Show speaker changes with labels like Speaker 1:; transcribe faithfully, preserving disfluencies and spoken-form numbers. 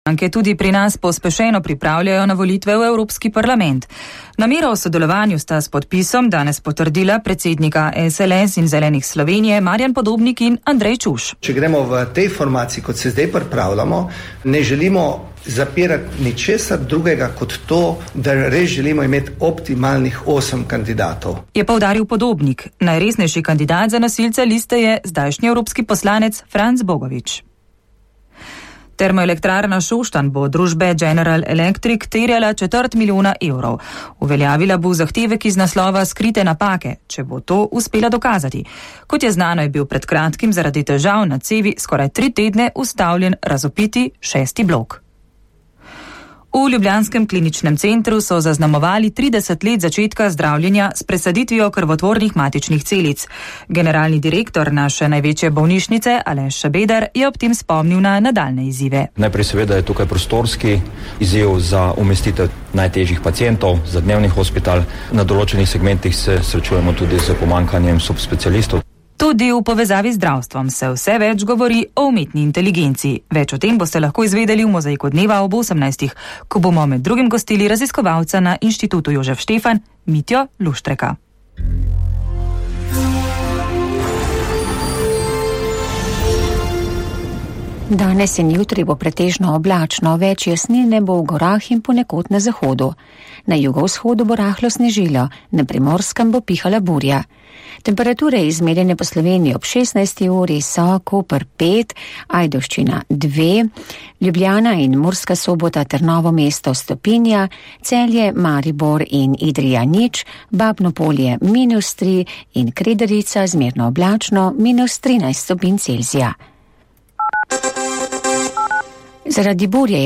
Speaker 1: Stranke tudi pri nas pospešeno pripravljajo na volitve v Evropski parlament. Namero o sodelovanju sta s podpisom danes potrdila predsednika S L S in Zelenih Slovenije Marjan Podobnik in Andrej Čuš.
Speaker 2: Če gremo v tej formaciji, kot se zdaj pripravljamo, ne želimo zapirati ničesar drugega kot to, da res želimo imeti optimalnih osem kandidatov.
Speaker 1: Je poudaril Podobnik. Najresnejši kandidat za nosilca liste je zdajšnji evropski poslanec Franc Bogovič. Termoelektrarna Šoštanj bo družbe General Electric terjala četrt milijona evrov. Uveljavila bo zahtevek iz naslova skrite napake, če bo to uspela dokazati. Kot je znano, je bil pred kratkim zaradi težav na cevi skoraj tri tedne ustavljen razopiti šesti blok. V ljubljanskem kliničnem centru so zaznamovali trideset let začetka zdravljenja s presaditvijo krvotvornih matičnih celic. Generalni direktor naše največje bolnišnice, Aleš Šabeder, je ob tem spomnil na nadaljne izzive.
Speaker 3: Najprej seveda je tukaj prostorski izziv za umestitev najtežjih pacientov, za dnevni hospital. Na določenih segmentih se srečujemo tudi z pomanjkanjem subspecialistov.
Speaker 1: Tudi v povezavi z zdravstvom se vse več govori o umetni inteligenci. Več o tem boste lahko izvedeli v Mozaiku dneva ob osemnajstih, ko bomo med drugim gostili raziskovalca na Inštitutu Jožef Štefan, Mitjo Luštreka.
Speaker 4: Danes in jutri bo pretežno oblačno, več jasnine bo v gorah in ponekod na zahodu. Na jugovzhodu bo rahlo snežilo, na Primorskem bo pihala burja. Temperature izmerjene po Sloveniji ob šestnajsti uri so Koper pet, Ajdovščina dve, Ljubljana in Murska Sobota ter Novo mesto stopinja, Celje, Maribor in Idrija nič, Babno Polje minus tri in Kredarica zmerno oblačno minus trinajst stopinj Celzija. Zaradi burje